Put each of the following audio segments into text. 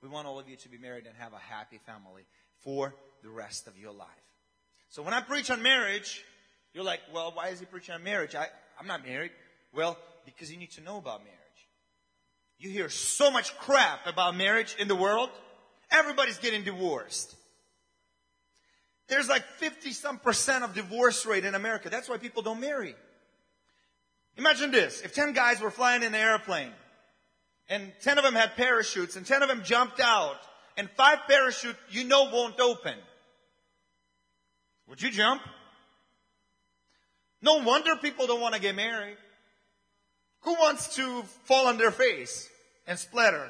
We want all of you to be married and have a happy family for the rest of your life. So when I preach on marriage, you're like, well, why is he preaching on marriage? I'm not married. Well, because you need to know about marriage. You hear so much crap about marriage in the world. Everybody's getting divorced. There's like 50-some% of divorce rate in America. That's why people don't marry. Imagine this. If 10 guys were flying in an airplane, and 10 of them had parachutes, and 10 of them jumped out, and 5 parachutes won't open, would you jump? No wonder people don't want to get married. Who wants to fall on their face and splatter?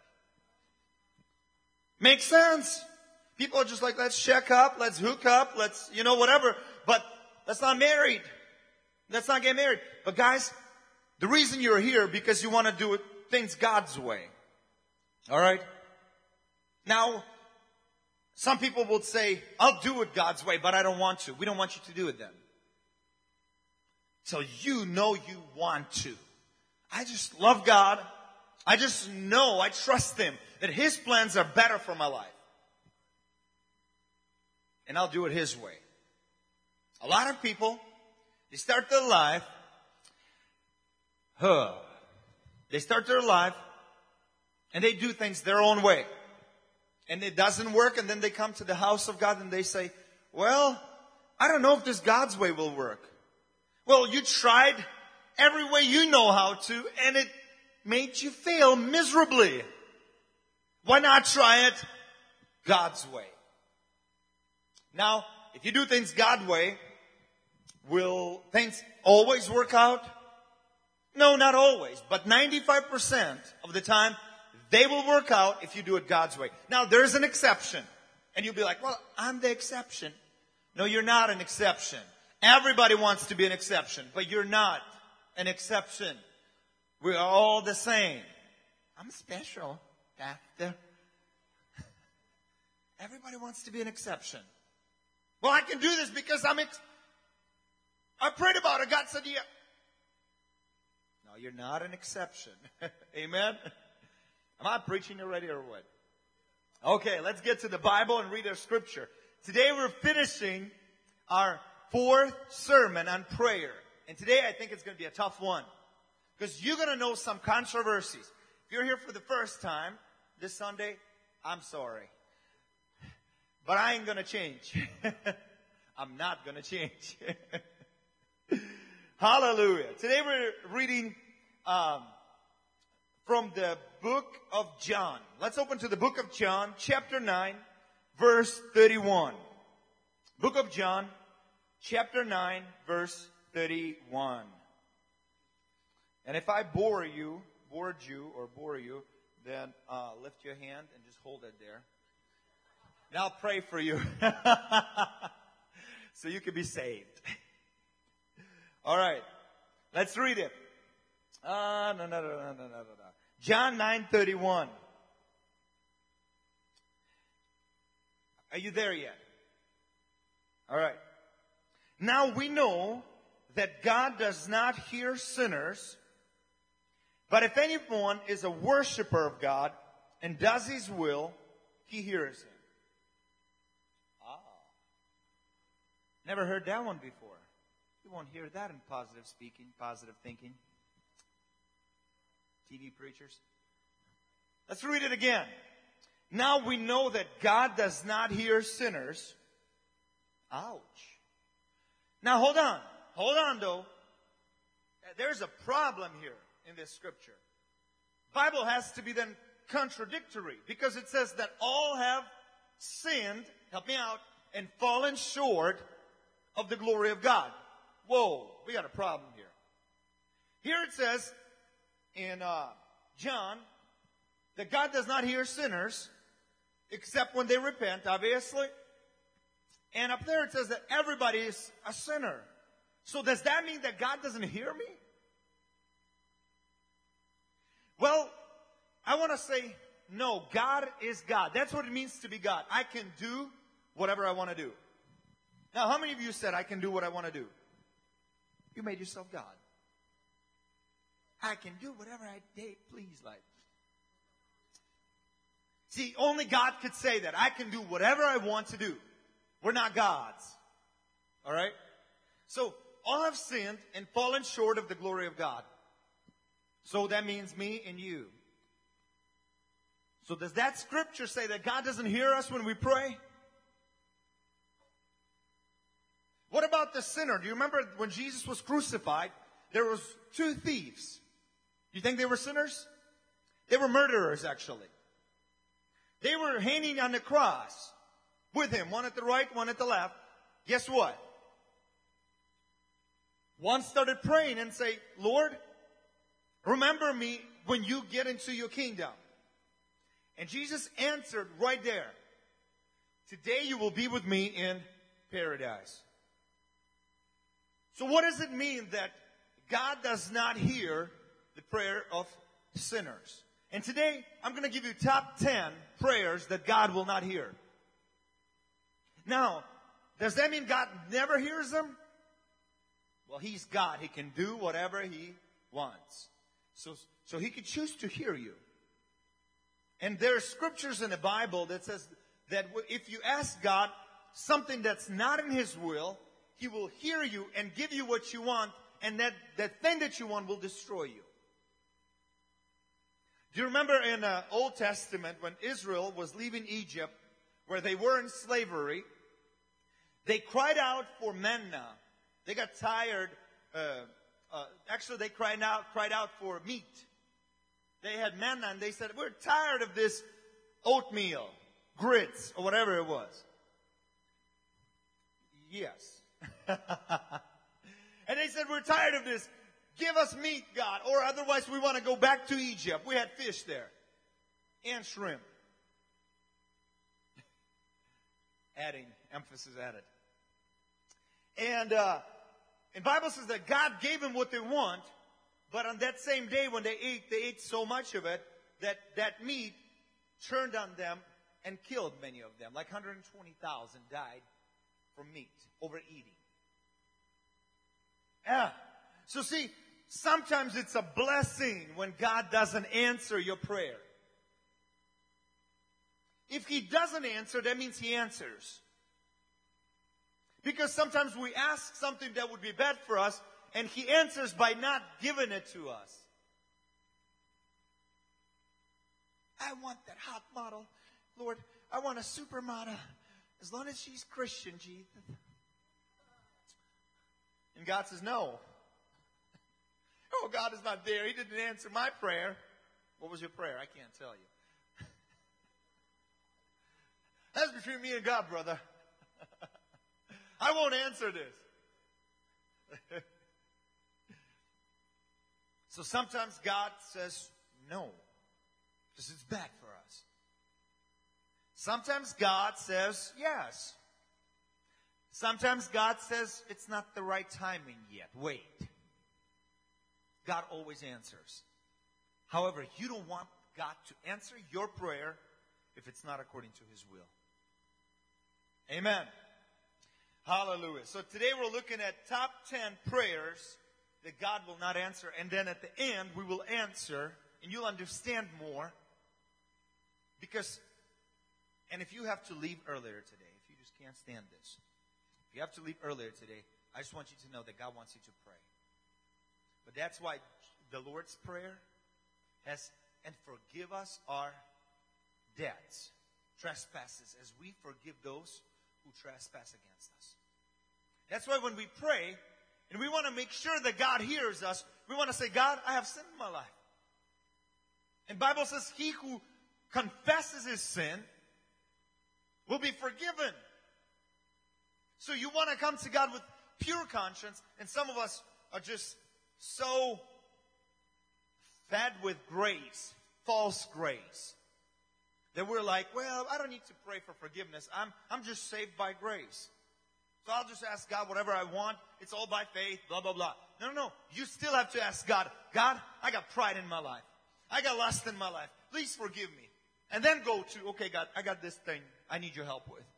Makes sense. People are just like, let's check up, let's hook up, let's, whatever. But let's not married. Let's not get married. But guys, the reason you're here because you want to do things God's way. All right? Now, some people will say, I'll do it God's way, but I don't want to. We don't want you to do it then. So you want to. I just love God. I just know, I trust Him that His plans are better for my life. And I'll do it His way. A lot of people, they start their life, and they do things their own way. And it doesn't work, and then they come to the house of God and they say, well, I don't know if this God's way will work. Well, you tried every way you know how to, and it made you fail miserably. Why not try it God's way? Now, if you do things God's way, will things always work out? No, not always. But 95% of the time, they will work out if you do it God's way. Now, there's an exception. And you'll be like, well, I'm the exception. No, you're not an exception. Everybody wants to be an exception, but you're not an exception. We are all the same. I'm special, Pastor. Everybody wants to be an exception. Well, I can do this because I prayed about it. God said, yeah. No, you're not an exception. Amen? Am I preaching already or what? Okay, let's get to the Bible and read our scripture. Today we're finishing our 4th sermon on prayer. And today I think it's going to be a tough one. Because you're going to know some controversies. If you're here for the first time this Sunday, I'm sorry. But I ain't going to change. I'm not going to change. Hallelujah. Today we're reading from the book of John. Let's open to the book of John, chapter 9, verse 31. Book of John, chapter 9, verse 31. And if I bored you, then lift your hand and just hold it there. And I'll pray for you. So you can be saved. All right. Let's read it. John 9:31. Are you there yet? All right. Now we know that God does not hear sinners, but if anyone is a worshiper of God and does His will, He hears him. Never heard that one before. You won't hear that in positive speaking, positive thinking. TV preachers. Let's read it again. Now we know that God does not hear sinners. Ouch. Now hold on. Hold on though. There's a problem here in this scripture. Bible has to be then contradictory because it says that all have sinned, help me out, and fallen short of the glory of God. Whoa, we got a problem here. Here it says in John that God does not hear sinners except when they repent, obviously. And up there it says that everybody is a sinner. So does that mean that God doesn't hear me? Well, I want to say, no, God is God. That's what it means to be God. I can do whatever I want to do. Now, how many of you said, I can do what I want to do? You made yourself God. I can do whatever I please like. See, only God could say that. I can do whatever I want to do. We're not gods. Alright? So, all have sinned and fallen short of the glory of God. So that means me and you. So does that scripture say that God doesn't hear us when we pray? What about the sinner? Do you remember when Jesus was crucified, there was two thieves. You think they were sinners? They were murderers, actually. They were hanging on the cross with him, one at the right, one at the left. Guess what? One started praying and say, Lord, remember me when you get into your kingdom. And Jesus answered right there, today you will be with me in paradise. So what does it mean that God does not hear the prayer of sinners? And today, I'm going to give you top 10 prayers that God will not hear. Now, does that mean God never hears them? Well, He's God. He can do whatever He wants. So He could choose to hear you. And there are scriptures in the Bible that says that if you ask God something that's not in His will, He will hear you and give you what you want, and that thing that you want will destroy you. Do you remember in the Old Testament when Israel was leaving Egypt, where they were in slavery, they cried out for manna. They got tired. Actually, they cried out for meat. They had manna and they said, we're tired of this oatmeal, grits, or whatever it was. Yes. And they said, we're tired of this. Give us meat, God, or otherwise we want to go back to Egypt. We had fish there. And shrimp. Adding emphasis added. And Bible says that God gave them what they want, but on that same day when they ate so much of it that meat turned on them and killed many of them. Like 120,000 died from meat, overeating. Yeah. So see, sometimes it's a blessing when God doesn't answer your prayer. If He doesn't answer, that means He answers. Because sometimes we ask something that would be bad for us, and He answers by not giving it to us. I want that hot model. Lord, I want a supermodel. As long as she's Christian, Jesus. And God says, no. Oh, God is not there. He didn't answer my prayer. What was your prayer? I can't tell you. That's between me and God, brother. I won't answer this. So sometimes God says no, because it's bad for us. Sometimes God says yes. Sometimes God says it's not the right timing yet. Wait. God always answers. However, you don't want God to answer your prayer if it's not according to His will. Amen. Hallelujah. So today we're looking at top 10 prayers that God will not answer. And then at the end we will answer and you'll understand more. Because, and if you have to leave earlier today, if you just can't stand this, if you have to leave earlier today, I just want you to know that God wants you to pray. But that's why the Lord's Prayer has, and forgive us our debts, trespasses, as we forgive those who trespass against us. That's why when we pray, and we want to make sure that God hears us, we want to say, God, I have sinned in my life. And the Bible says, he who confesses his sin will be forgiven. So you want to come to God with pure conscience, and some of us are just so fed with grace, false grace, that we're like, well, I don't need to pray for forgiveness. I'm just saved by grace. So I'll just ask God whatever I want. It's all by faith, blah, blah, blah. No. You still have to ask God, God, I got pride in my life. I got lust in my life. Please forgive me. And then go to, okay, God, I got this thing I need your help with.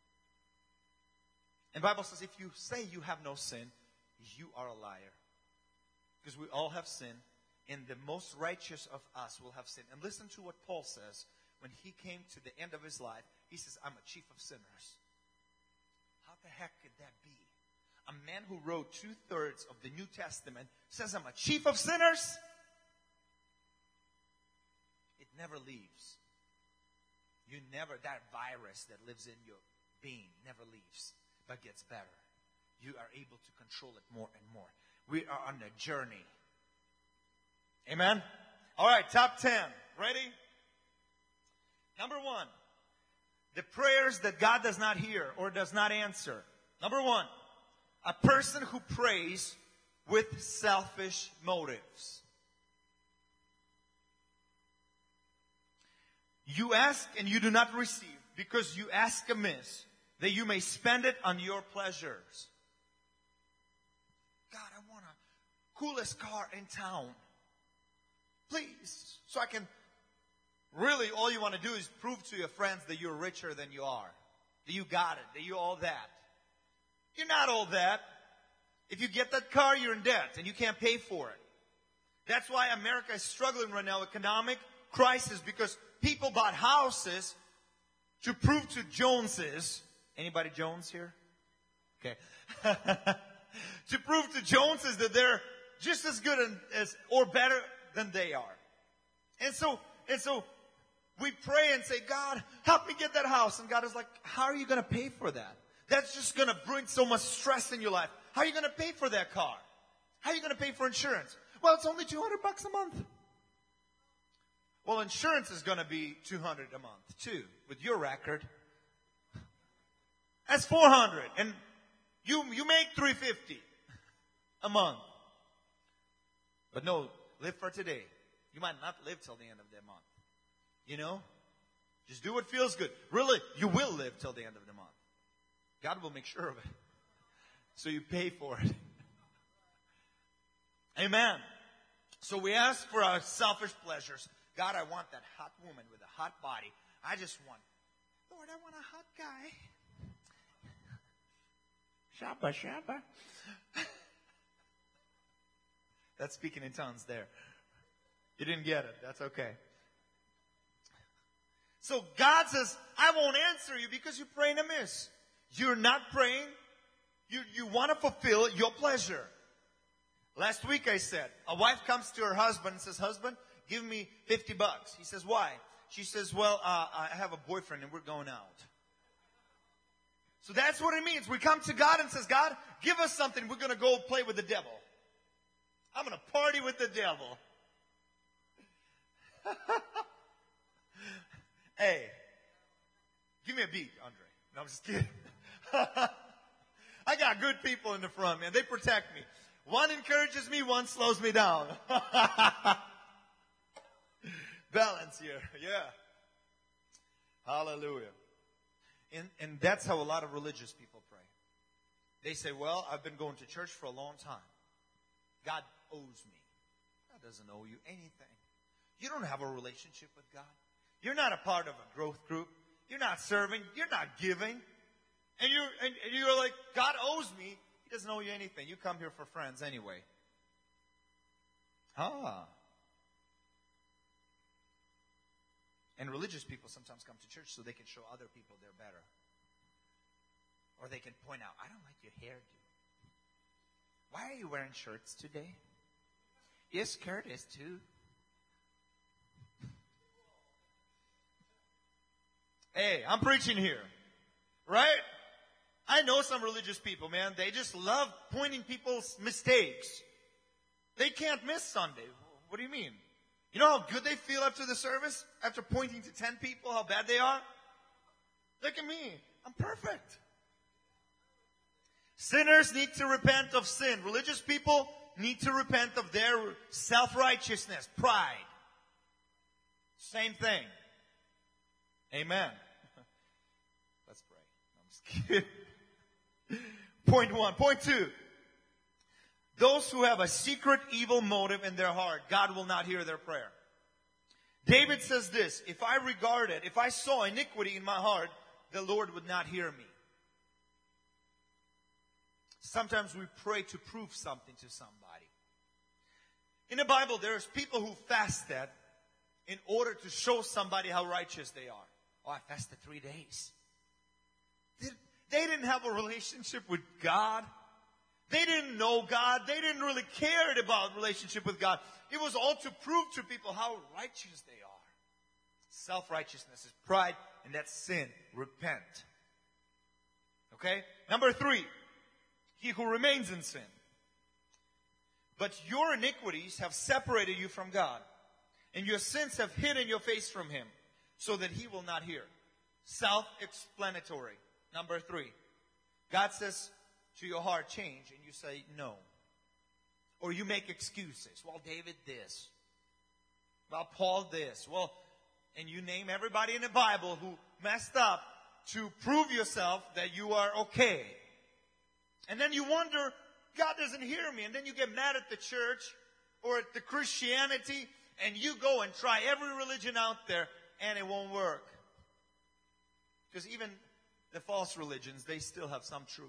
And the Bible says if you say you have no sin, you are a liar. Because we all have sinned, and the most righteous of us will have sinned. And listen to what Paul says when he came to the end of his life, he says, I'm a chief of sinners. How the heck could that be? A man who wrote 2/3 of the New Testament says, I'm a chief of sinners? It never leaves. That virus that lives in your being never leaves, but gets better. You are able to control it more and more. We are on a journey. Amen? All right, top 10. Ready? Number 1, the prayers that God does not hear or does not answer. Number 1, a person who prays with selfish motives. You ask and you do not receive because you ask amiss, that you may spend it on your pleasures. God, I want a coolest car in town. Please. So I can, really all you want to do is prove to your friends that you're richer than you are. That you got it. That you're all that. You're not all that. If you get that car, you're in debt and you can't pay for it. That's why America is struggling right now, economic crisis, because people bought houses to prove to Joneses. Anybody Jones here? Okay. To prove to Joneses that they're just as good as or better than they are. And so we pray and say, God, help me get that house. And God is like, how are you going to pay for that? That's just going to bring so much stress in your life. How are you going to pay for that car? How are you going to pay for insurance? Well, it's only $200 a month. Well, insurance is going to be $200 a month too, with your record. That's $400, and you make $350 a month. But no, live for today. You might not live till the end of the month. You know? Just do what feels good. Really, you will live till the end of the month. God will make sure of it. So you pay for it. Amen. So we ask for our selfish pleasures. God, I want that hot woman with a hot body. I just want, Lord, I want a hot guy. Shabba, shabba. That's speaking in tongues there. You didn't get it. That's okay. So God says, I won't answer you because you're praying amiss. You're not praying. You want to fulfill your pleasure. Last week I said, a wife comes to her husband and says, husband, give me $50. He says, why? She says, well, I have a boyfriend and we're going out. So that's what it means. We come to God and says, God, give us something. We're going to go play with the devil. I'm going to party with the devil. Hey, give me a beat, Andre. No, I'm just kidding. I got good people in the front, man. They protect me. One encourages me, one slows me down. Balance here, yeah. Hallelujah. And that's how a lot of religious people pray. They say, well, I've been going to church for a long time. God owes me. God doesn't owe you anything. You don't have a relationship with God. You're not a part of a growth group. You're not serving. You're not giving. And you're like, God owes me. He doesn't owe you anything. You come here for friends anyway. And religious people sometimes come to church so they can show other people they're better. Or they can point out, I don't like your hairdo. Why are you wearing shirts today? Your skirt is too. Hey, I'm preaching here. Right? I know some religious people, man. They just love pointing people's mistakes. They can't miss Sunday. What do you mean? You know how good they feel after the service? After pointing to 10 people how bad they are? Look at me. I'm perfect. Sinners need to repent of sin. Religious people need to repent of their self-righteousness, pride. Same thing. Amen. Let's pray. I'm just kidding. Point 1. Point 2. Those who have a secret evil motive in their heart, God will not hear their prayer. David says this, if I saw iniquity in my heart, the Lord would not hear me. Sometimes we pray to prove something to somebody. In the Bible, there's people who fasted in order to show somebody how righteous they are. Oh, I fasted 3 days. They didn't have a relationship with God. They didn't know God. They didn't really care about relationship with God. It was all to prove to people how righteous they are. Self-righteousness is pride, and that's sin. Repent. Okay? Number 3, he who remains in sin. But your iniquities have separated you from God, and your sins have hidden your face from him, so that he will not hear. Self-explanatory. Number 3, God says to your heart, change, and you say no. Or you make excuses. Well, David this. Well, Paul this. Well, and you name everybody in the Bible who messed up to prove yourself that you are okay. And then you wonder, God doesn't hear me. And then you get mad at the church or at the Christianity, and you go and try every religion out there, and it won't work. Because even the false religions, they still have some truth.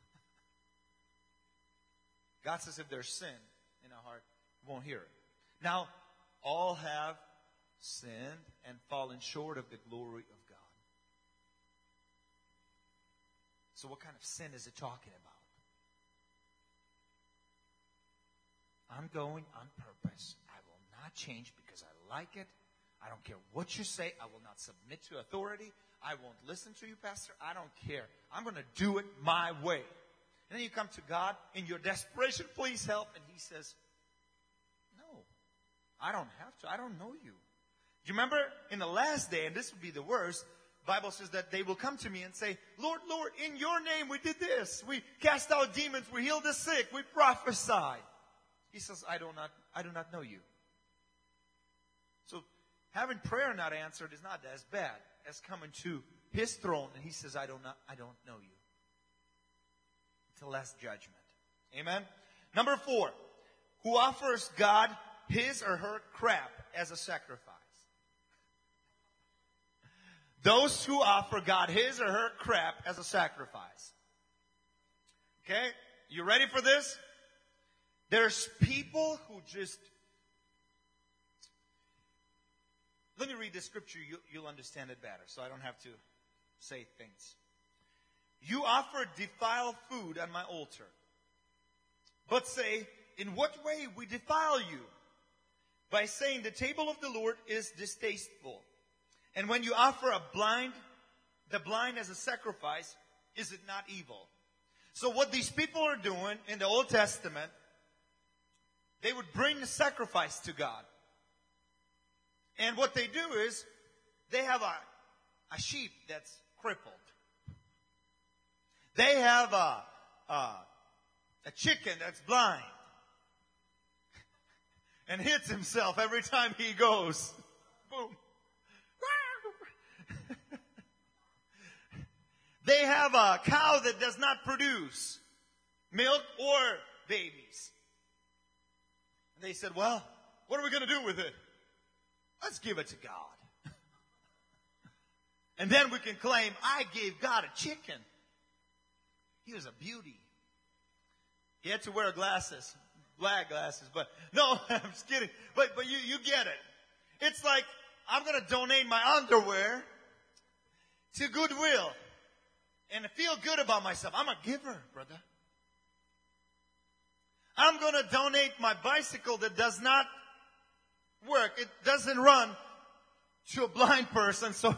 God says if there's sin in our heart, we won't hear it. Now, all have sinned and fallen short of the glory of God. So what kind of sin is it talking about? I'm going on purpose. I will not change because I like it. I don't care what you say. I will not submit to authority. I won't listen to you, Pastor. I don't care. I'm going to do it my way. And then you come to God in your desperation, please help. And he says, no, I don't have to. I don't know you. Do you remember in the last day, and this would be the worst, the Bible says that they will come to me and say, Lord, Lord, in your name we did this. We cast out demons. We healed the sick. We prophesied. He says, I do not know you. So having prayer not answered is not as bad as coming to his throne and he says, I don't know you. It's a less judgment. Amen. Number 4, who offers God his or her crap as a sacrifice. Those who offer God his or her crap as a sacrifice. Okay? You ready for this? There's people who just... Let me read the scripture. You'll understand it better, so I don't have to say things. You offer defiled food on my altar, but say, in what way we defile you? By saying the table of the Lord is distasteful. And when you offer the blind as a sacrifice, is it not evil? So what these people are doing in the Old Testament, they would bring the sacrifice to God. And what they do is, they have a sheep that's crippled. They have a chicken that's blind. And hits himself every time he goes. Boom. They have a cow that does not produce milk or babies. And they said, well, what are we going to do with it? Let's give it to God. And then we can claim, I gave God a chicken. He was a beauty. He had to wear glasses, black glasses, but no, I'm just kidding. But you get it. It's like, I'm going to donate my underwear to Goodwill and feel good about myself. I'm a giver, brother. I'm going to donate my bicycle that does not work. It doesn't run to a blind person, so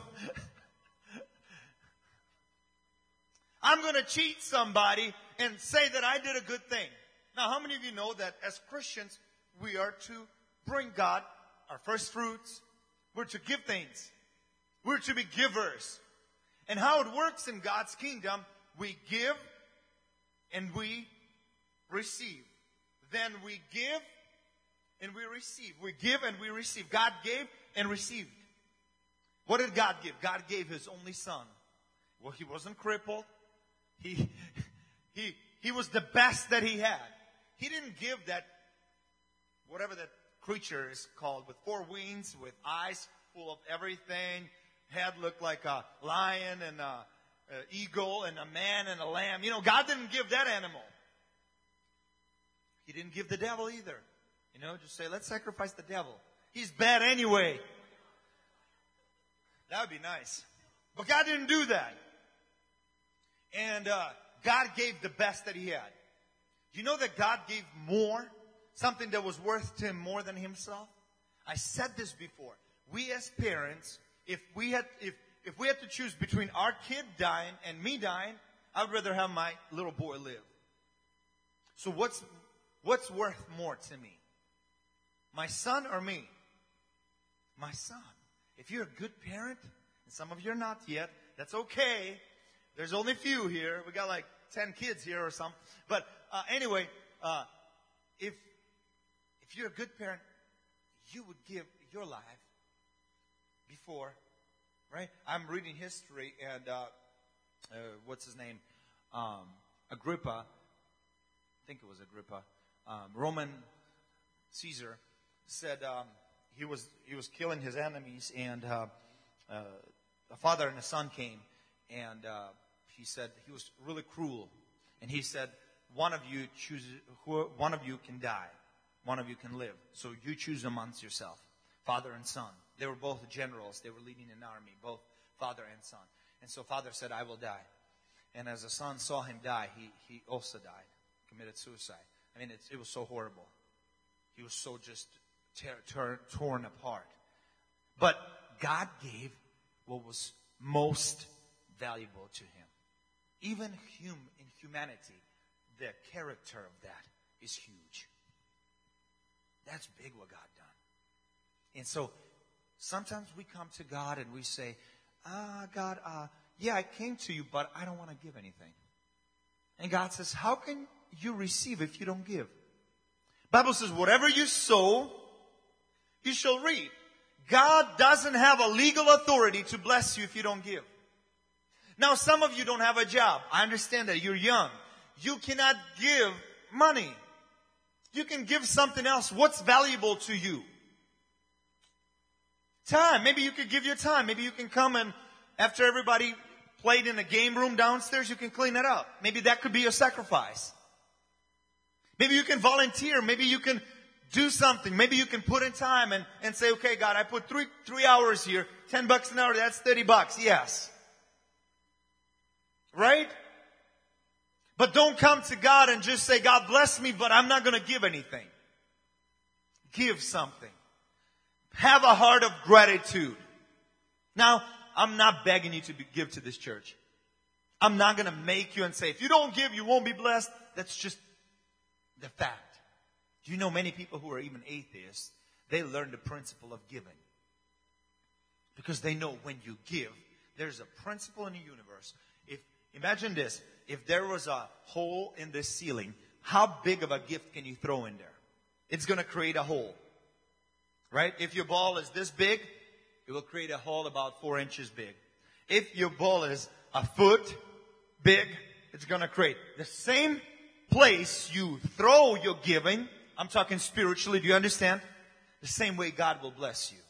I'm going to cheat somebody and say that I did a good thing. Now, how many of you know that as Christians, we are to bring God our first fruits? We're to give things. We're to be givers. And how it works in God's kingdom, we give and we receive. Then we give and we receive. We give and we receive. God gave and received. What did God give? God gave His only Son. Well, He wasn't crippled. He was the best that He had. He didn't give that, whatever that creature is called, with 4 wings, with eyes full of everything. Head looked like a lion and an eagle and a man and a lamb. You know, God didn't give that animal. He didn't give the devil either. You know, just say, let's sacrifice the devil. He's bad anyway. That would be nice. But God didn't do that. And God gave the best that He had. Do you know that God gave more? Something that was worth to Him more than Himself? I said this before. We as parents, if we had to choose between our kid dying and me dying, I would rather have my little boy live. So what's worth more to me? My son or me? My son. If you're a good parent, and some of you are not yet, that's okay. There's only a few here. We got like 10 kids here or something. But anyway, if you're a good parent, you would give your life before, right? I'm reading history, and what's his name? Agrippa. I think it was Agrippa. Roman Caesar said he was killing his enemies, and a father and a son came, and he said he was really cruel, and he said, one of you can die, one of you can live, so you choose amongst yourself, father and son. They were both generals. They were leading an army, both father and son. And so father said, I will die. And as the son saw him die, he also died, committed suicide. I mean, it was so horrible. He was so just torn apart. But God gave what was most valuable to him. Even in humanity, the character of that is huge. That's big what God done. And so sometimes we come to God and we say, God, yeah, I came to you, but I don't want to give anything. And God says, how can you receive if you don't give? Bible says, whatever you sow, you shall reap. God doesn't have a legal authority to bless you if you don't give. Now, some of you don't have a job. I understand that. You're young. You cannot give money. You can give something else. What's valuable to you? Time. Maybe you could give your time. Maybe you can come and after everybody played in a game room downstairs, you can clean it up. Maybe that could be your sacrifice. Maybe you can volunteer. Maybe you can do something. Maybe you can put in time and say, okay, God, I put three hours here. $10 an hour, that's $30. Yes. Right? But don't come to God and just say, God bless me, but I'm not going to give anything. Give something. Have a heart of gratitude. Now, I'm not begging you to give to this church. I'm not going to make you and say, if you don't give, you won't be blessed. That's just the fact. Do you know many people who are even atheists, they learn the principle of giving. Because they know when you give, there's a principle in the universe. Imagine this. If there was a hole in the ceiling, how big of a gift can you throw in there? It's going to create a hole. Right? If your ball is this big, it will create a hole about 4 inches big. If your ball is a foot big, it's going to create the same place you throw your giving. I'm talking spiritually. Do you understand? The same way God will bless you.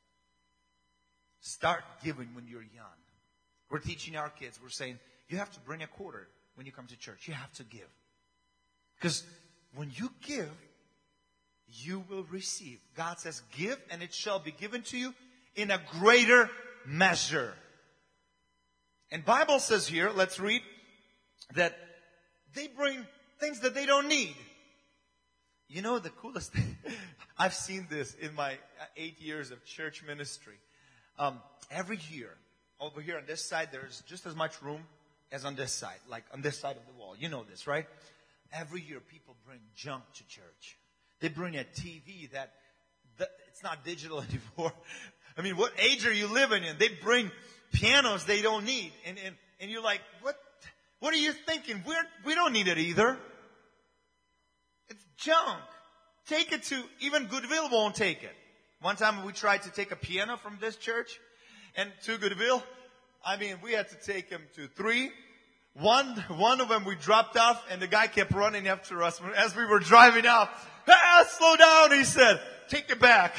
Start giving when you're young. We're teaching our kids. We're saying, you have to bring a quarter when you come to church. You have to give. Because when you give, you will receive. God says, give and it shall be given to you in a greater measure. And Bible says here, let's read, that they bring things that they don't need. You know the coolest thing? I've seen this in my 8 years of church ministry. Every year, over here on this side, there's just as much room as on this side, like on this side of the wall. You know this, right? Every year, people bring junk to church. They bring a TV that it's not digital anymore. I mean, what age are you living in? They bring pianos they don't need. And you're like, what are you thinking? We don't need it either. It's junk. Take it to, even Goodwill won't take it. One time we tried to take a piano from this church and to Goodwill. I mean, we had to take him to 3. One of them we dropped off and the guy kept running after us as we were driving out. Slow down, he said. Take it back.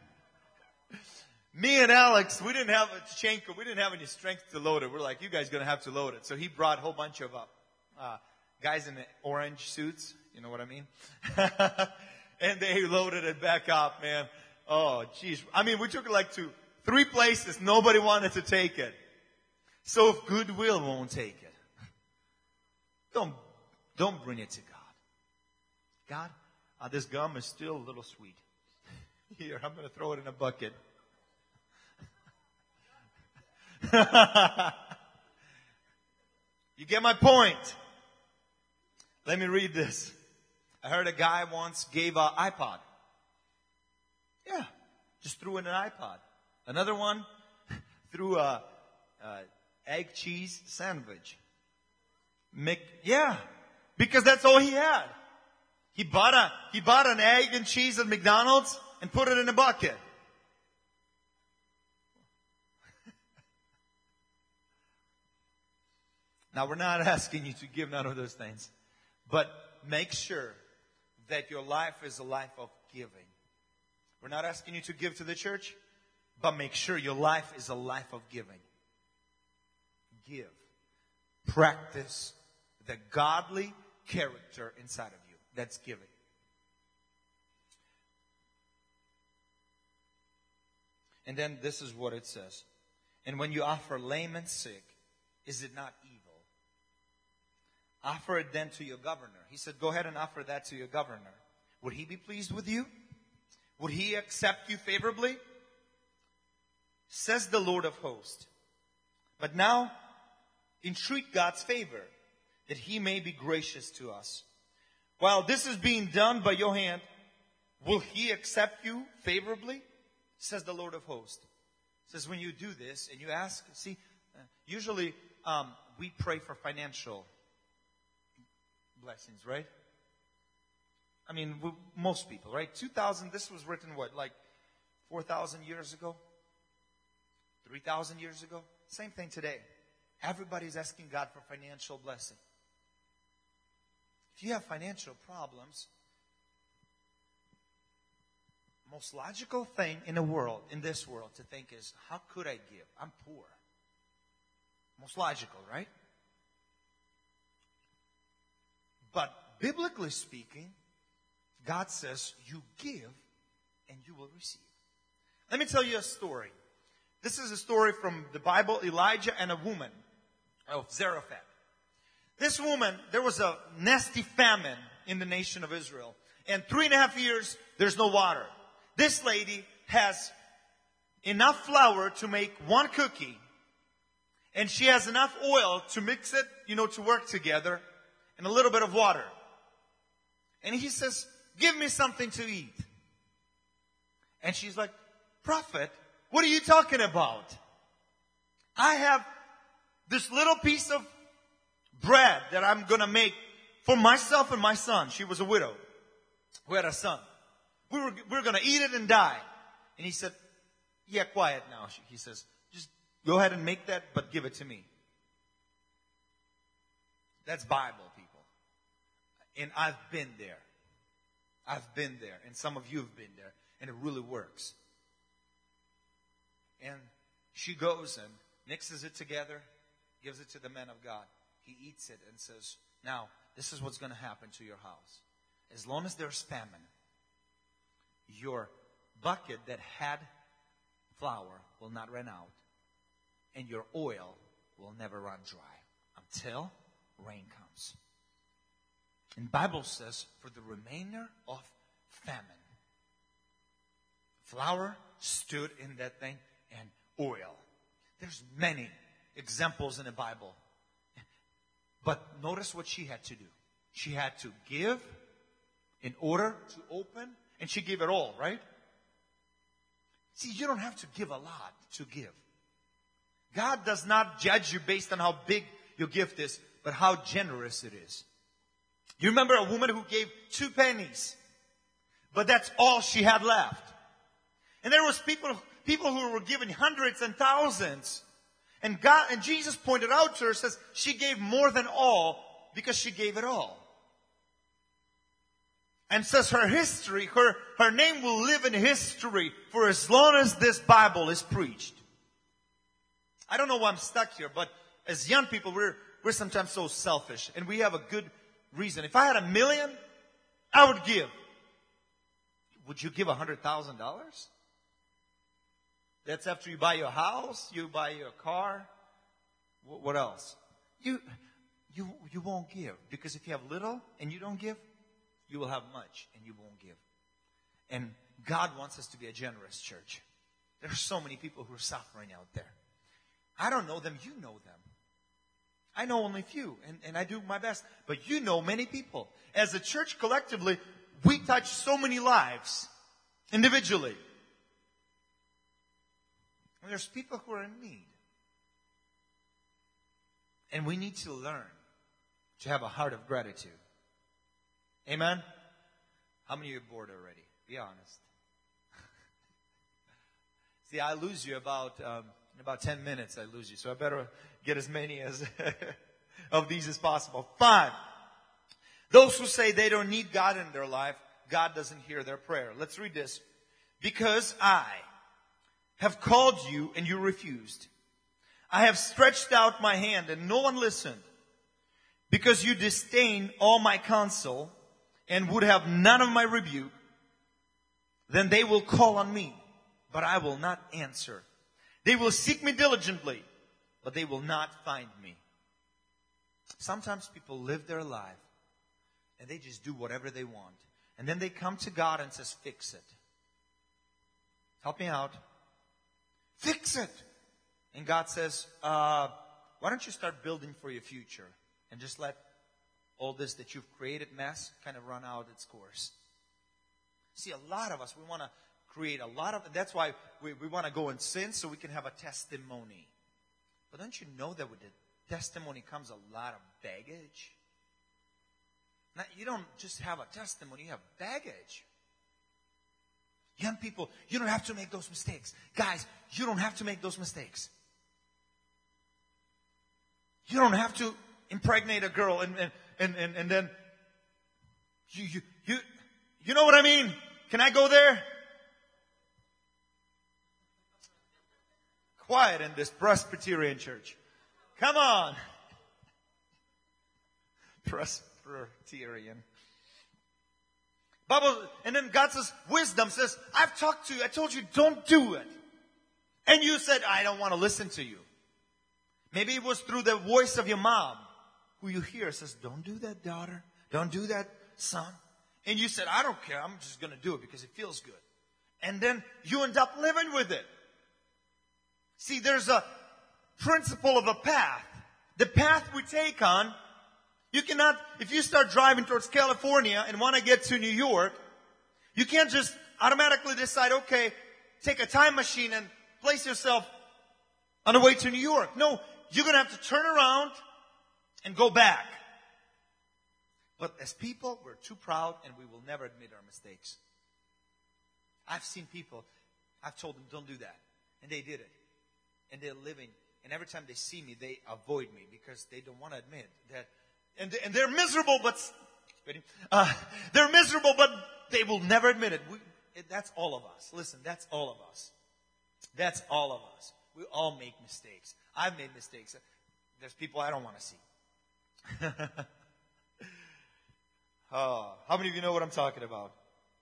Me and Alex, we didn't have any strength to load it. We're like, you guys are going to have to load it. So he brought a whole bunch of guys in the orange suits. You know what I mean? And they loaded it back up, man. Oh, geez. I mean, we took it like to 3 places, nobody wanted to take it. So if Goodwill won't take it, don't bring it to God. God, this gum is still a little sweet. Here, I'm going to throw it in a bucket. You get my point? Let me read this. I heard a guy once gave an iPod. Yeah, just threw in an iPod. Another one threw a egg cheese sandwich. Yeah, because that's all he had. He bought an egg and cheese at McDonald's and put it in a bucket. Now, we're not asking you to give none of those things, but make sure that your life is a life of giving. We're not asking you to give to the church, but make sure your life is a life of giving. Give. Practice the godly character inside of you. That's giving. And then this is what it says. And when you offer lame and sick, is it not evil? Offer it then to your governor. He said, go ahead and offer that to your governor. Would he be pleased with you? Would he accept you favorably? Says the Lord of hosts. But now, entreat God's favor, that he may be gracious to us. While this is being done by your hand, will he accept you favorably? Says the Lord of hosts. Says when you do this and you ask, usually we pray for financial blessings, right? I mean, most people, right? 2000, this was written what, like 4,000 years ago? 3,000 years ago? Same thing today. Everybody's asking God for financial blessing. If you have financial problems, most logical thing in this world to think is, how could I give? I'm poor. Most logical, right? But biblically speaking, God says you give and you will receive. Let me tell you a story. This is a story from the Bible, Elijah and a woman of Zarephath. This woman, there was a nasty famine in the nation of Israel. And 3.5 years, there's no water. This lady has enough flour to make 1 cookie. And she has enough oil to mix it, to work together. And a little bit of water. And he says, give me something to eat. And she's like, prophet, what are you talking about? I have this little piece of bread that I'm going to make for myself and my son. She was a widow who had a son. We're going to eat it and die. And he said, yeah, quiet now. He says, just go ahead and make that, but give it to me. That's Bible, people. And I've been there. And some of you have been there. And it really works. And she goes and mixes it together, gives it to the man of God. He eats it and says, now, this is what's going to happen to your house. As long as there's famine, your bucket that had flour will not run out. And your oil will never run dry until rain comes. And the Bible says, for the remainder of famine, flour stood in that thing and oil. There's many examples in the Bible. But notice what she had to do. She had to give in order to open, and she gave it all, right? See, you don't have to give a lot to give. God does not judge you based on how big your gift is, but how generous it is. You remember a woman who gave 2 pennies, but that's all she had left. And there was people who were giving hundreds and thousands. And Jesus pointed out to her, says she gave more than all because she gave it all. And says her history, her name will live in history for as long as this Bible is preached. I don't know why I'm stuck here, but as young people, we're sometimes so selfish. And we have a good reason. If I had $1 million, I would give. Would you give $100,000? That's after you buy your house, you buy your car. What else? You won't give. Because if you have little and you don't give, you will have much and you won't give. And God wants us to be a generous church. There are so many people who are suffering out there. I don't know them, you know them. I know only few, and I do my best. But you know many people. As a church collectively, we touch so many lives individually. And there's people who are in need. And we need to learn to have a heart of gratitude. Amen? How many of you are bored already? Be honest. See, I lose you in about 10 minutes. I lose you. So I better get as many as of these as possible. 5. Those who say they don't need God in their life, God doesn't hear their prayer. Let's read this. Because I have called you and you refused. I have stretched out my hand and no one listened. Because you disdain all my counsel and would have none of my rebuke, then they will call on me, but I will not answer. They will seek me diligently, but they will not find me. Sometimes people live their life and they just do whatever they want. And then they come to God and says, fix it. Help me out. Fix it. And God says, why don't you start building for your future and just let all this that you've created mess kind of run out its course. See, a lot of us, we want to create a lot of, that's why we want to go and sin so we can have a testimony. But don't you know that with the testimony comes a lot of baggage? Now, you don't just have a testimony, you have baggage. Young people, you don't have to make those mistakes. Guys, you don't have to make those mistakes. You don't have to impregnate a girl and then you know what I mean? Can I go there? Quiet in this Presbyterian church. Come on. Presbyterian. Bible, and then God says, wisdom says, I've talked to you. I told you, don't do it. And you said, I don't want to listen to you. Maybe it was through the voice of your mom who you hear says, don't do that, daughter. Don't do that, son. And you said, I don't care. I'm just going to do it because it feels good. And then you end up living with it. See, there's a principle of a path. The path we take on, you cannot, if you start driving towards California and want to get to New York, you can't just automatically decide, okay, take a time machine and place yourself on the way to New York. No, you're going to have to turn around and go back. But as people, we're too proud and we will never admit our mistakes. I've seen people, I've told them, don't do that. And they did it. And they're living, and every time they see me, they avoid me because they don't want to admit that. And they're miserable, but they're miserable, but they will never admit it. That's all of us. Listen, that's all of us. That's all of us. We all make mistakes. I've made mistakes. There's people I don't want to see. How many of you know what I'm talking about?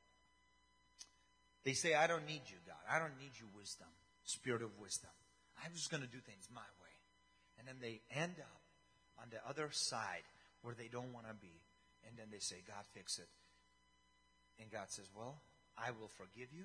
They say, I don't need you, God. I don't need your wisdom, spirit of wisdom. I'm just going to do things my way. And then they end up on the other side where they don't want to be. And then they say, God, fix it. And God says, well, I will forgive you.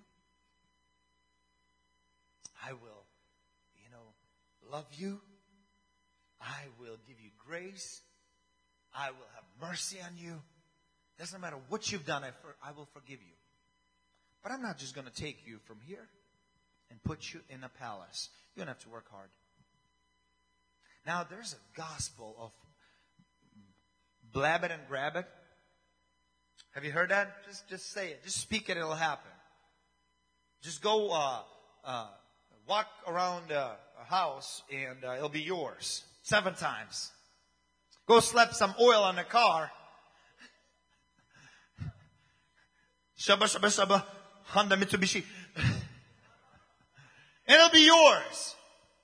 I will, love you. I will give you grace. I will have mercy on you. Doesn't matter what you've done, I will forgive you. But I'm not just going to take you from here and put you in a palace. You're going to have to work hard. Now, there's a gospel of blab it and grab it. Have you heard that? Just say it. Just speak it. It'll happen. Just go walk around a house and it'll be yours 7 times. Go slap some oil on the car. Shaba, shaba, shaba. Honda Mitsubishi. And it'll be yours.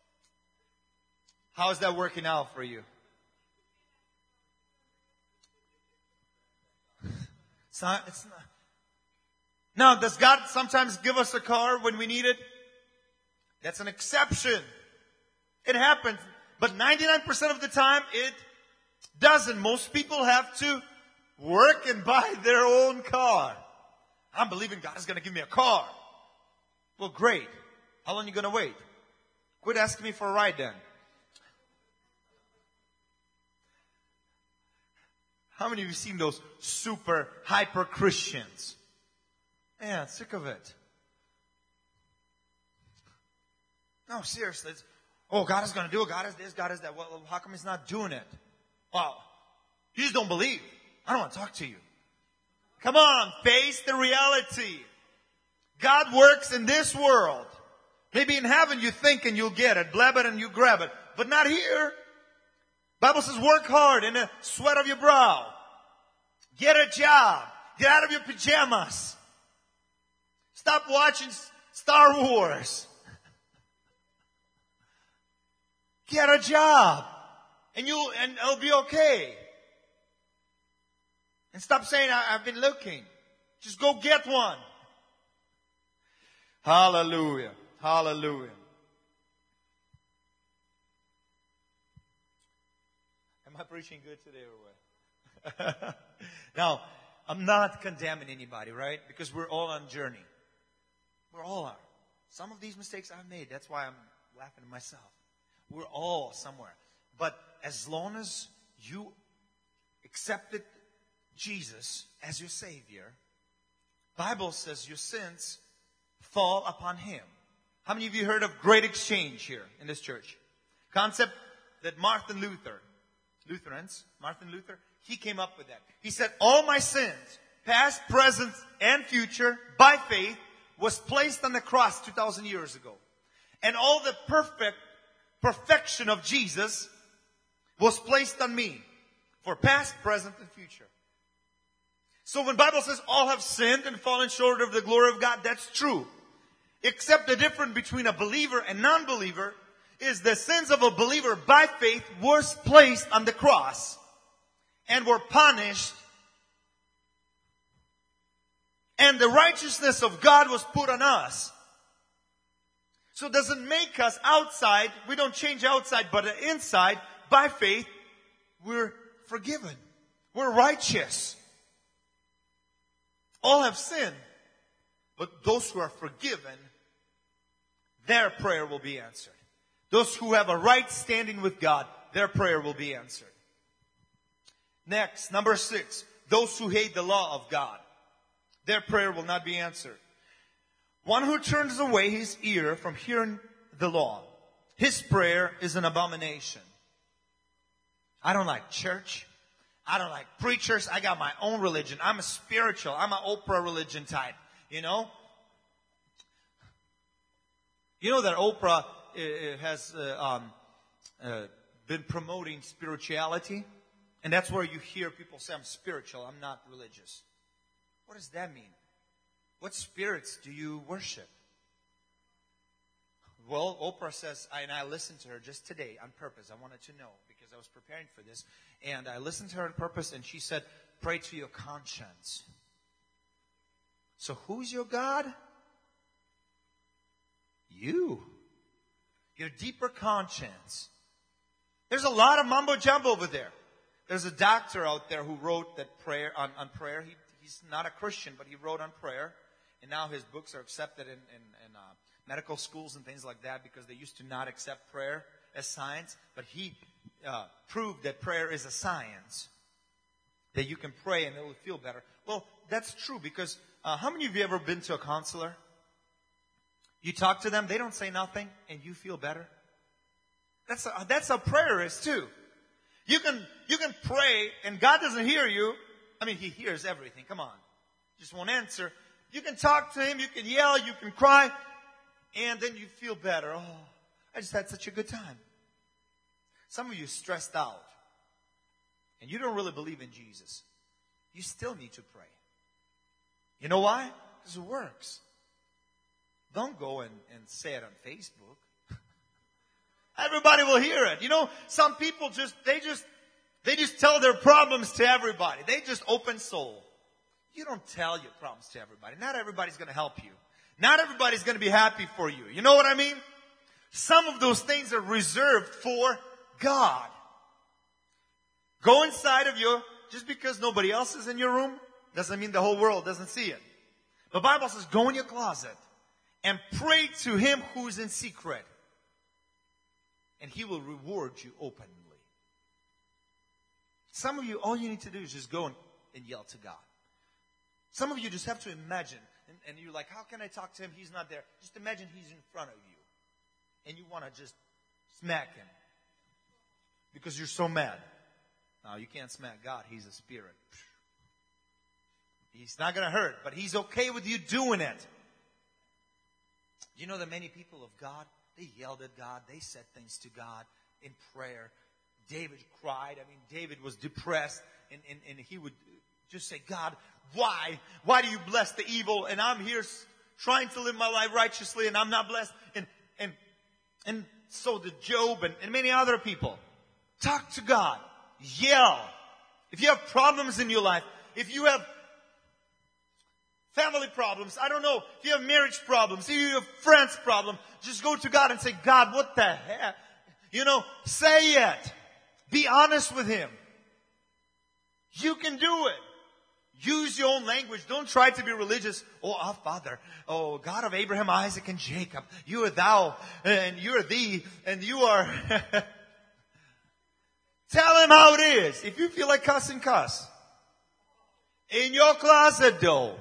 How is that working out for you? It's not. Now, does God sometimes give us a car when we need it? That's an exception. It happens. But 99% of the time, it doesn't. Most people have to work and buy their own car. I'm believing God is going to give me a car. Well, great. How long are you going to wait? Quit asking me for a ride then. How many of you have seen those super hyper Christians? Man, sick of it. No, seriously. God is going to do it. God is this, God is that. Well, how come He's not doing it? Well, you just don't believe. I don't want to talk to you. Come on, face the reality. God works in this world. Maybe in heaven you think and you'll get it. Blab it and you grab it. But not here. Bible says work hard in the sweat of your brow. Get a job. Get out of your pajamas. Stop watching Star Wars. Get a job. And it'll be okay. And stop saying, I've been looking. Just go get one. Hallelujah. Hallelujah. Am I preaching good today or what? Now, I'm not condemning anybody, right? Because we're all on a journey. We all are. Some of these mistakes I've made. That's why I'm laughing at myself. We're all somewhere. But as long as you accepted Jesus as your Savior, Bible says your sins fall upon Him. How many of you heard of great exchange here in this church? Concept that Martin Luther, he came up with that. He said, all my sins, past, present, and future, by faith, was placed on the cross 2,000 years ago. And all the perfection of Jesus was placed on me for past, present, and future. So when the Bible says all have sinned and fallen short of the glory of God, that's true. Except the difference between a believer and non-believer is the sins of a believer by faith was placed on the cross and were punished. And the righteousness of God was put on us. So it doesn't make us outside. We don't change outside, but inside, by faith, we're forgiven. We're righteous. All have sinned. But those who are forgiven, their prayer will be answered. Those who have a right standing with God, their prayer will be answered. Next, number 6, those who hate the law of God, their prayer will not be answered. One who turns away his ear from hearing the law, his prayer is an abomination. I don't like church. I don't like preachers. I got my own religion. I'm a spiritual. I'm an Oprah religion type. You know? You know that Oprah has been promoting spirituality? And that's where you hear people say, I'm spiritual, I'm not religious. What does that mean? What spirits do you worship? Well, Oprah says, and I listened to her just today on purpose. I wanted to know because I was preparing for this. And I listened to her on purpose and she said, pray to your conscience. So who's your God? You. Your deeper conscience. There's a lot of mumbo jumbo over there. There's a doctor out there who wrote that prayer on prayer. He's not a Christian, but he wrote on prayer. And now his books are accepted in medical schools and things like that because they used to not accept prayer as science. But he proved that prayer is a science. That you can pray and it will feel better. Well, that's true because how many of you ever been to a counselor? You talk to them, they don't say nothing, and you feel better. That's how prayer is too. You can pray and God doesn't hear you. I mean, He hears everything. Come on. Just won't answer. You can talk to Him, you can yell, you can cry, and then you feel better. Oh, I just had such a good time. Some of you stressed out, and you don't really believe in Jesus. You still need to pray. You know why? Because it works. Don't go and say it on Facebook. Everybody will hear it. You know, some people they just tell their problems to everybody. They just open soul. You don't tell your problems to everybody. Not everybody's going to help you. Not everybody's going to be happy for you. You know what I mean? Some of those things are reserved for God. Go inside of your, just because nobody else is in your room, doesn't mean the whole world doesn't see it. The Bible says, go in your closet and pray to Him who's in secret. And He will reward you openly. Some of you, all you need to do is just go and yell to God. Some of you just have to imagine, and you're like, how can I talk to Him? He's not there. Just imagine He's in front of you. And you want to just smack Him. Because you're so mad. No, you can't smack God. He's a spirit. He's not going to hurt, but He's okay with you doing it. You know that many people of God, they yelled at God. They said things to God in prayer. David cried. I mean, David was depressed. And he would just say, God, why? Why do you bless the evil? And I'm here trying to live my life righteously and I'm not blessed. And so did Job and many other people. Talk to God. Yell. If you have problems in your life, if you have family problems, I don't know, if you have marriage problems, if you have friends problems, just go to God and say, God, what the heck? You know, say it. Be honest with Him. You can do it. Use your own language. Don't try to be religious. Oh, our Father. Oh, God of Abraham, Isaac, and Jacob. You are thou, and you are thee, and you are... Tell Him how it is. If you feel like cussing, cuss. In your closet, though.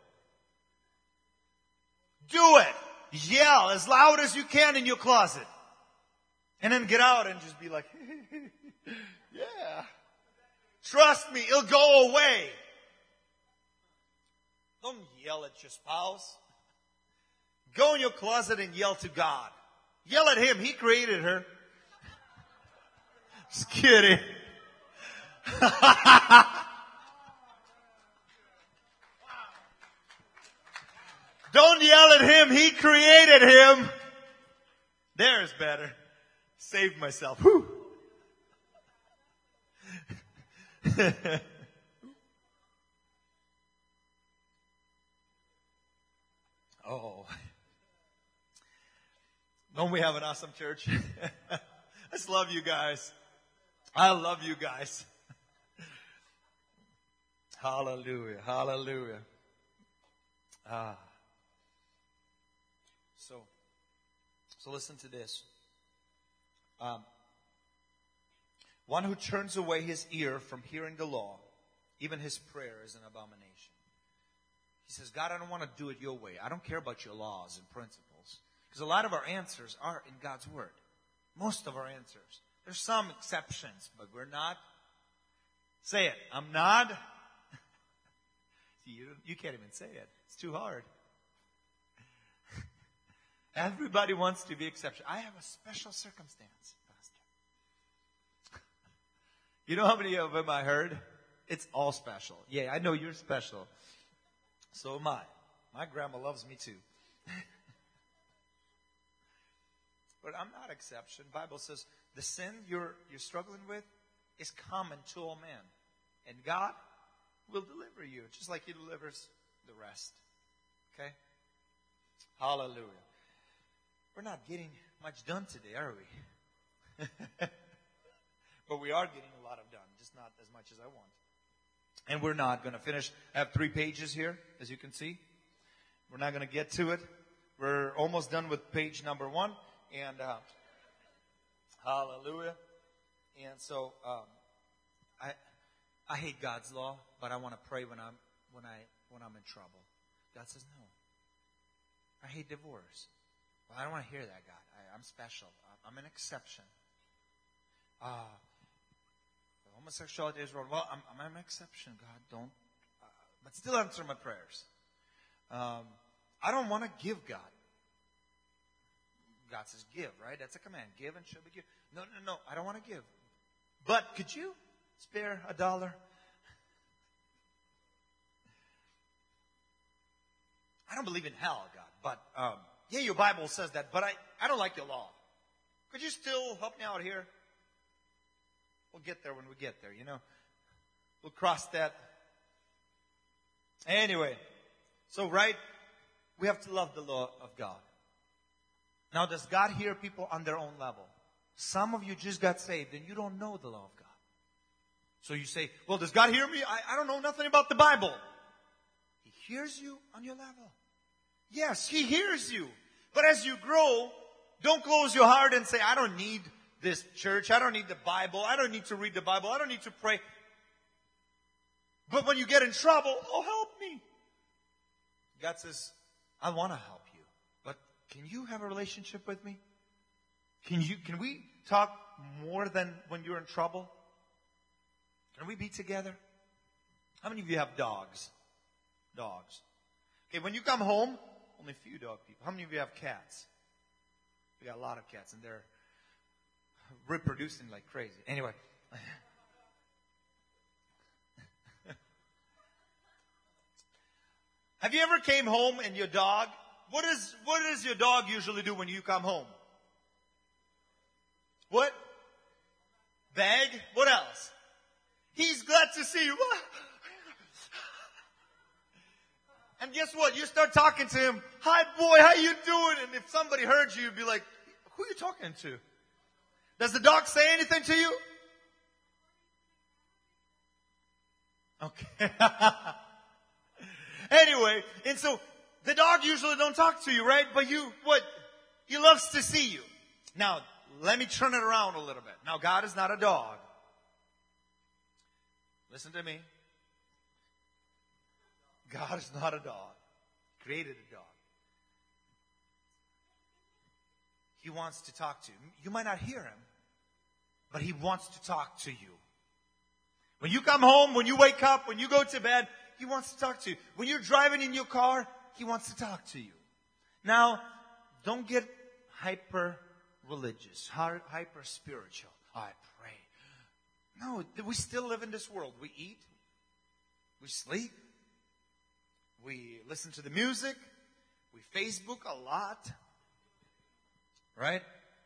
Do it. Yell as loud as you can in your closet. And then get out and just be like, yeah. Trust me, it'll go away. Don't yell at your spouse. Go in your closet and yell to God. Yell at Him. He created her. Just kidding. Don't yell at Him. He created him. There's better. Saved myself. Whew. Oh. Don't we have an awesome church? I just love you guys. I love you guys. Hallelujah. Hallelujah. So listen to this. One who turns away his ear from hearing the law, even his prayer is an abomination. He says, God, I don't want to do it your way. I don't care about your laws and principles. Because a lot of our answers are in God's Word. Most of our answers. There's some exceptions, but we're not. Say it. I'm not. You can't even say it. It's too hard. Everybody wants to be exceptional. I have a special circumstance, Pastor. You know how many of them I heard? It's all special. Yeah, I know you're special. So am I. My grandma loves me too. But I'm not exception. The Bible says the sin you're struggling with is common to all men. And God will deliver you, just like He delivers the rest. Okay? Hallelujah. We're not getting much done today, are we? But we are getting a lot of done, just not as much as I want. And we're not going to finish. I have 3 pages here, as you can see. We're not going to get to it. We're almost done with page number 1. And hallelujah. And so I hate God's law, but I want to pray when I'm in trouble. God says no. I hate divorce. Well, I don't want to hear that, God. I'm special. I'm an exception. Homosexuality is wrong. Well, I'm an exception, God. Don't. But still answer my prayers. I don't want to give God. God says give, right? That's a command. Give and shall be given. No. I don't want to give. But could you spare $1? I don't believe in hell, God. But, yeah, your Bible says that. But I don't like your law. Could you still help me out here? We'll get there when we get there, you know. We'll cross that. Anyway. So, right? We have to love the law of God. Now, does God hear people on their own level? Some of you just got saved and you don't know the law of God. So you say, well, does God hear me? I don't know nothing about the Bible. He hears you on your level. Yes, He hears you. But as you grow, don't close your heart and say, I don't need this church. I don't need the Bible. I don't need to read the Bible. I don't need to pray. But when you get in trouble, oh, help me. God says, I want to help you. But can you have a relationship with me? Can we talk more than when you're in trouble? Can we be together? How many of you have dogs? Dogs. Okay, when you come home, only a few dog people. How many of you have cats? We got a lot of cats, and they're reproducing like crazy. Anyway. Have you ever came home and your dog, what does your dog usually do when you come home? What? Beg? What else? He's glad to see you. And guess what? You start talking to him. Hi, boy, how you doing? And if somebody heard you, you'd be like, who are you talking to? Does the dog say anything to you? Okay. Anyway, and so the dog usually don't talk to you, right? But he loves to see you. Now, let me turn it around a little bit. Now, God is not a dog. Listen to me. God is not a dog. He created a dog. He wants to talk to you. You might not hear him, but he wants to talk to you. When you come home, when you wake up, when you go to bed, he wants to talk to you. When you're driving in your car, he wants to talk to you. Now, don't get hyper religious, hyper spiritual. I pray. No, we still live in this world. We eat, we sleep, we listen to the music, we Facebook a lot, right?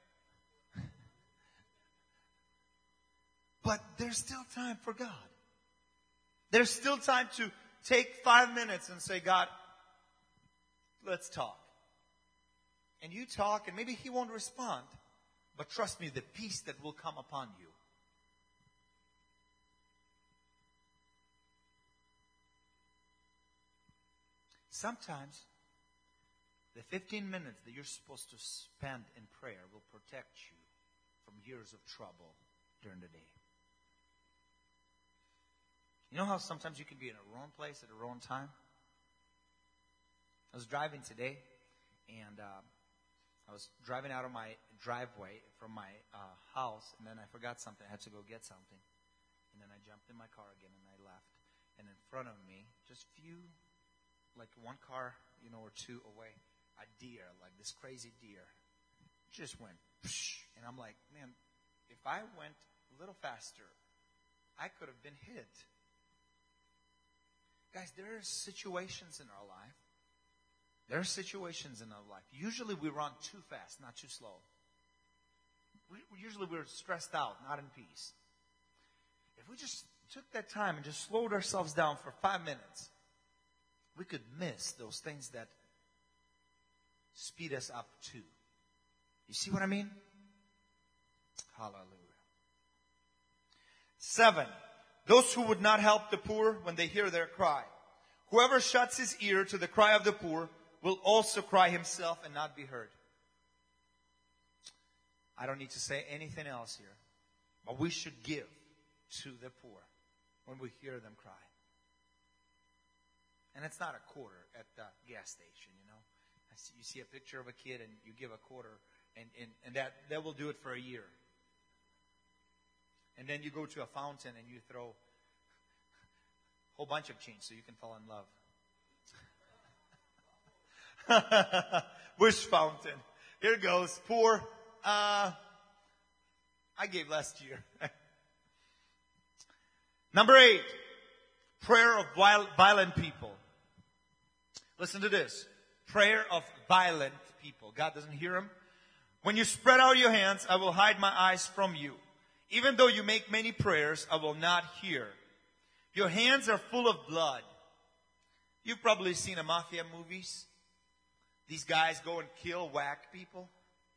But there's still time for God. There's still time to take 5 minutes and say, God, let's talk. And you talk, and maybe He won't respond, but trust me, the peace that will come upon you. Sometimes, the 15 minutes that you're supposed to spend in prayer will protect you from years of trouble during the day. You know how sometimes you can be in a wrong place at the wrong time? I was driving today, and I was driving out of my driveway from my house, and then I forgot something. I had to go get something. And then I jumped in my car again, and I left. And in front of me, just like one car, or two away, a deer, like this crazy deer, just went, psh, and I'm like, man, if I went a little faster, I could have been hit. Guys, there are situations in our life. There are situations in our life. Usually we run too fast, not too slow. Usually we're stressed out, not in peace. If we just took that time and just slowed ourselves down for 5 minutes, we could miss those things that speed us up too. You see what I mean? Hallelujah. 7. Those who would not help the poor when they hear their cry. Whoever shuts his ear to the cry of the poor will also cry himself and not be heard. I don't need to say anything else here. But we should give to the poor when we hear them cry. And it's not a quarter at the gas station, You see a picture of a kid and you give a quarter, and that will do it for a year. And then you go to a fountain and you throw a whole bunch of change so you can fall in love. Wish fountain. Here goes. Poor. I gave last year. Number 8. Prayer of violent people. Listen to this. Prayer of violent people. God doesn't hear them. When you spread out your hands, I will hide my eyes from you. Even though you make many prayers, I will not hear. Your hands are full of blood. You've probably seen the mafia movies. These guys go and whack people.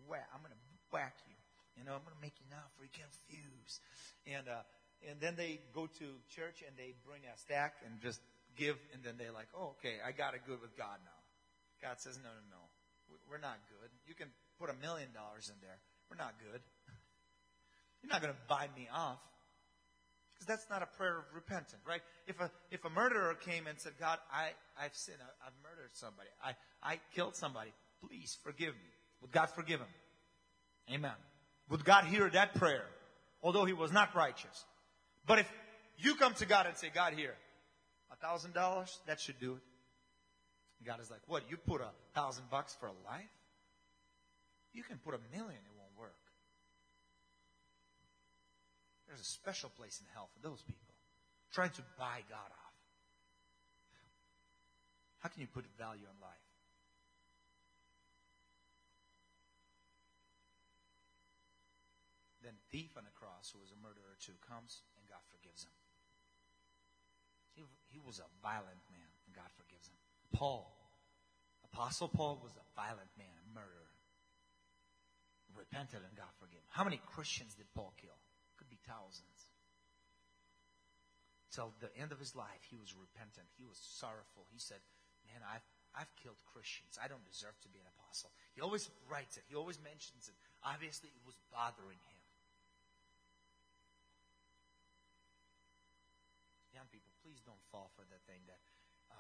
whack you. I'm going to make you now for you confused. And then they go to church and they bring a stack and just give. And then they're like, oh, okay, I got it good with God now. God says, no. We're not good. You can put $1 million in there. We're not good. You're not going to buy me off. Because that's not a prayer of repentance, right? If a murderer came and said, God, I've sinned. I've murdered somebody. I killed somebody. Please forgive me. Would God forgive him? Amen. Would God hear that prayer? Although he was not righteous. But if you come to God and say, God, here, $1,000, that should do it. God is like, what? You put $1,000 for a life? You can put $1 million, it won't work. There's a special place in hell for those people. Trying to buy God off. How can you put value on life? Then thief on the cross, who was a murderer too, comes and God forgives him. He was a violent man and God forgives him. Apostle Paul was a violent man, a murderer. Repented and God forgave him. How many Christians did Paul kill? Could be thousands. Till the end of his life, he was repentant. He was sorrowful. He said, man, I've killed Christians. I don't deserve to be an apostle. He always writes it. He always mentions it. Obviously, it was bothering him. Young people, please don't fall for the thing that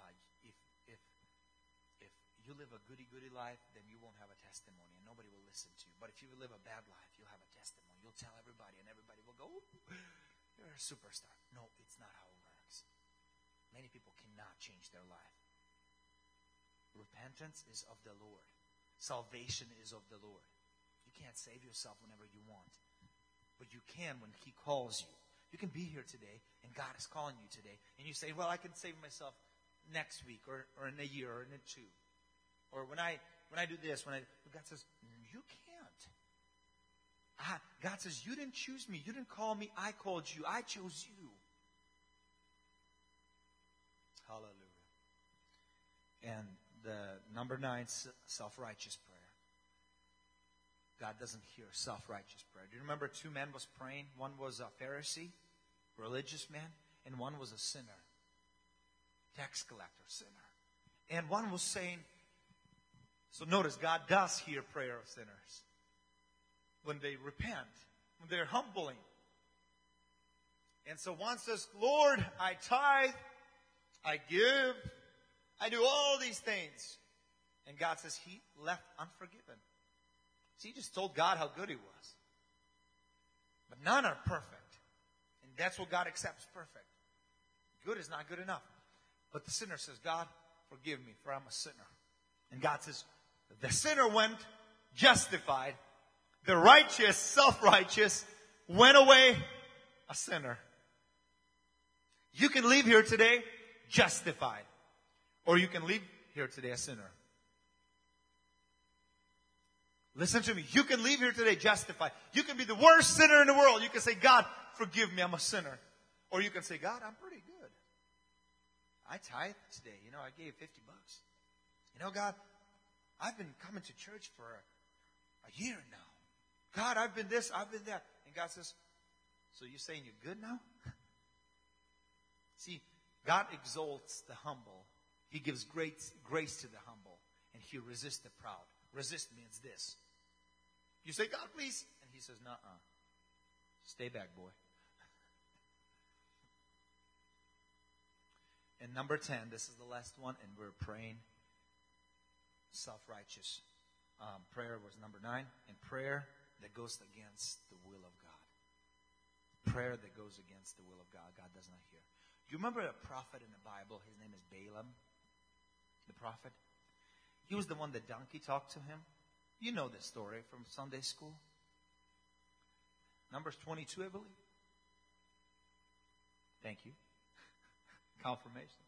if you live a goody-goody life, then you won't have a testimony and nobody will listen to you. But if you live a bad life, you'll have a testimony. You'll tell everybody and everybody will go, you're a superstar. No, it's not how it works. Many people cannot change their life. Repentance is of the Lord. Salvation is of the Lord. You can't save yourself whenever you want. But you can when He calls you. You can be here today and God is calling you today. And you say, well, I can save myself next week or in a year or in a two. Or when I do this, God says, you can't. God says, you didn't choose me. You didn't call me. I called you. I chose you. Hallelujah. And the number 9, self-righteous prayer. God doesn't hear self-righteous prayer. Do you remember 2 men was praying? One was a Pharisee, religious man, and one was a sinner, tax collector, sinner. And one was saying, so notice, God does hear prayer of sinners. When they repent, when they're humbling. And so one says, Lord, I tithe, I give, I do all these things. And God says he left unforgiven. See, he just told God how good he was. But none are perfect. And that's what God accepts, perfect. Good is not good enough. But the sinner says, God, forgive me, for I'm a sinner. And God says, the sinner went justified. The righteous, self-righteous, went away a sinner. You can leave here today justified. Or you can leave here today a sinner. Listen to me. You can leave here today justified. You can be the worst sinner in the world. You can say, God, forgive me, I'm a sinner. Or you can say, God, I'm pretty good. I tithe today. I gave $50. God, I've been coming to church for a year now. God, I've been this, I've been that. And God says, so you're saying you're good now? See, God exalts the humble. He gives grace to the humble. And He resists the proud. Resist means this. You say, God, please. And He says, nuh-uh. Stay back, boy. And number 10, this is the last one, and we're praying self-righteous. Prayer was number 9, and prayer that goes against the will of God. Prayer that goes against the will of God. God does not hear. Do you remember a prophet in the Bible? His name is Balaam, the prophet. He was the one that donkey talked to him. You know this story from Sunday school. Numbers 22, I believe. Thank you. Confirmation.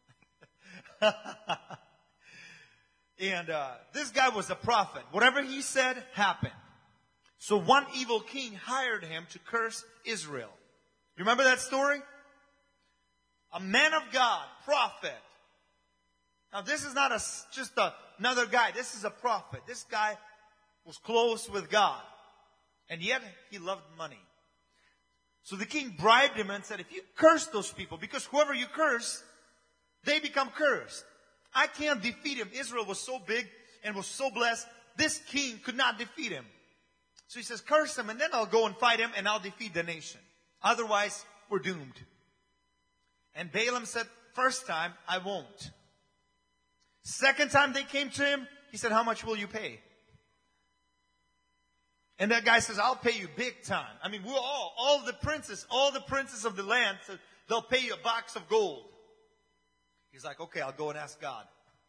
And this guy was a prophet. Whatever he said happened. So one evil king hired him to curse Israel. You remember that story? A man of God, prophet. Now this is not just another guy. This is a prophet. This guy was close with God. And yet he loved money. So the king bribed him and said, if you curse those people, because whoever you curse, they become cursed. I can't defeat him. Israel was so big and was so blessed. This king could not defeat him. So he says, curse him and then I'll go and fight him and I'll defeat the nation. Otherwise, we're doomed. And Balaam said, first time, I won't. Second time they came to him, he said, how much will you pay? And that guy says, I'll pay you big time. I mean, we're all the princes of the land, said, they'll pay you a box of gold. He's like, okay, I'll go and ask God.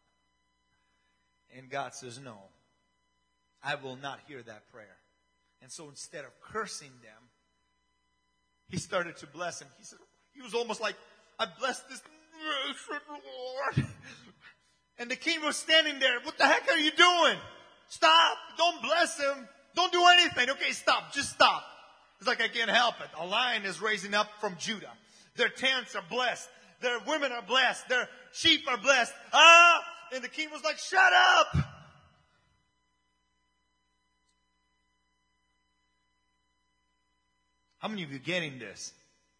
And God says, no, I will not hear that prayer. And so instead of cursing them, he started to bless him. He said, he was almost like, I bless this nation, Lord. And the king was standing there. What the heck are you doing? Stop. Don't bless him. Don't do anything. Okay, stop. Just stop. It's like I can't help it. A lion is raising up from Judah. Their tents are blessed. Their women are blessed. Their sheep are blessed. And the king was like, shut up. How many of you getting this?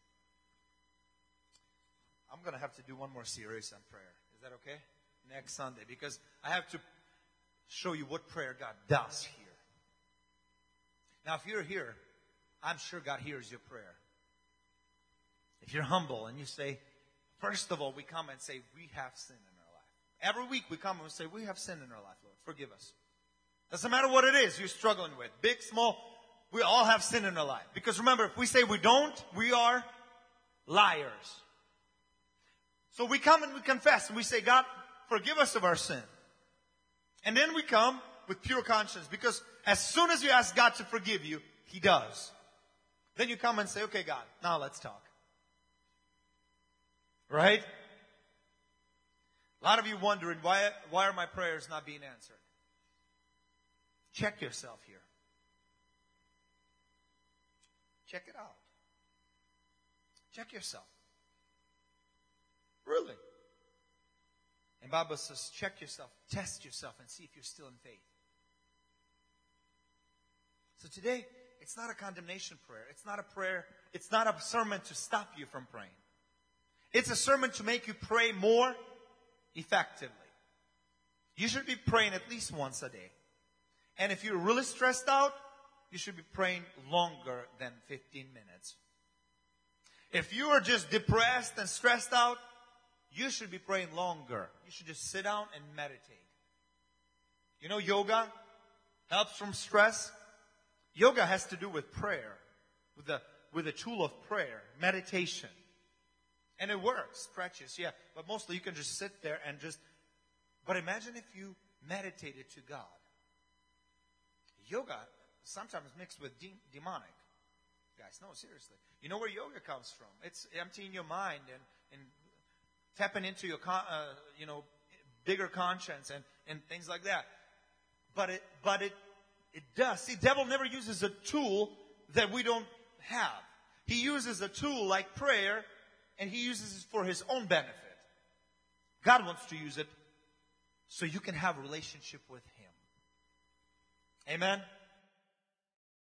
I'm going to have to do one more series on prayer. Is that okay? Next Sunday. Because I have to show you what prayer God does here. Now, if you're here, I'm sure God hears your prayer. If you're humble and you say, first of all, we come and say, we have sin in our life. Every week we come and say, we have sin in our life, Lord. Forgive us. Doesn't matter what it is you're struggling with. Big, small, we all have sin in our life. Because remember, if we say we don't, we are liars. So we come and we confess and we say, God, forgive us of our sin. And then we come with pure conscience. Because as soon as you ask God to forgive you, He does. Then you come and say, okay, God, now let's talk. Right? A lot of you wondering, why are my prayers not being answered? Check yourself here. Check it out. Check yourself. Really. And Bible says, check yourself, test yourself, and see if you're still in faith. So today, it's not a condemnation prayer. It's not a prayer. It's not a sermon to stop you from praying. It's a sermon to make you pray more effectively. You should be praying at least once a day. And if you're really stressed out, you should be praying longer than 15 minutes. If you are just depressed and stressed out, you should be praying longer. You should just sit down and meditate. You know, yoga helps from stress. Yoga has to do with prayer, with the tool of prayer, meditation. And it works, stretches, yeah. But mostly you can just sit there and but imagine if you meditated to God. Yoga sometimes mixed with demonic. Guys, no, seriously. You know where yoga comes from? It's emptying your mind and tapping into your, bigger conscience and things like that. But it does. See, devil never uses a tool that we don't have. He uses a tool like prayer, and he uses it for his own benefit. God wants to use it so you can have a relationship with Him. Amen?